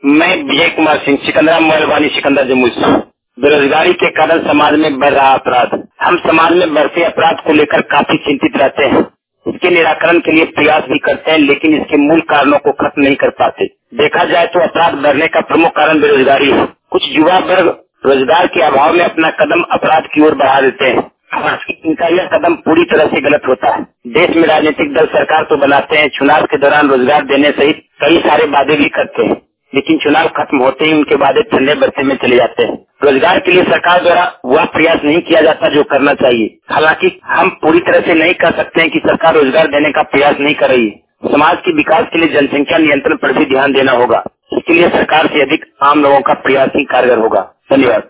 मैं विजय कुमार सिंह, सिकंदरा मोबाइल सिकंदर जम्मू से। बेरोजगारी के कारण समाज में बढ़ रहा अपराध। हम समाज में बढ़ते अपराध को लेकर काफी चिंतित रहते हैं। इसके निराकरण के लिए प्रयास भी करते हैं, लेकिन इसके मूल कारणों को खत्म नहीं कर पाते। देखा जाए तो अपराध बढ़ने का प्रमुख कारण बेरोजगारी है। कुछ युवा वर्ग रोजगार के अभाव में अपना कदम अपराध की ओर बढ़ा देते हैं। इनका यह कदम पूरी तरह से गलत होता है। देश में राजनीतिक दल सरकार तो बनाते हैं, चुनाव के दौरान रोजगार देने सहित कई सारे वादे भी करते हैं, लेकिन चुनाव खत्म होते ही उनके वादे ठंडे बस्ते में चले जाते हैं। रोजगार के लिए सरकार द्वारा वह प्रयास नहीं किया जाता जो करना चाहिए। हालांकि हम पूरी तरह से नहीं कह सकते हैं कि सरकार रोजगार देने का प्रयास नहीं कर रही है। समाज के विकास के लिए जनसंख्या नियंत्रण पर भी ध्यान देना होगा। इसके लिए सरकार से अधिक आम लोगों का प्रयास ही कारगर होगा। धन्यवाद।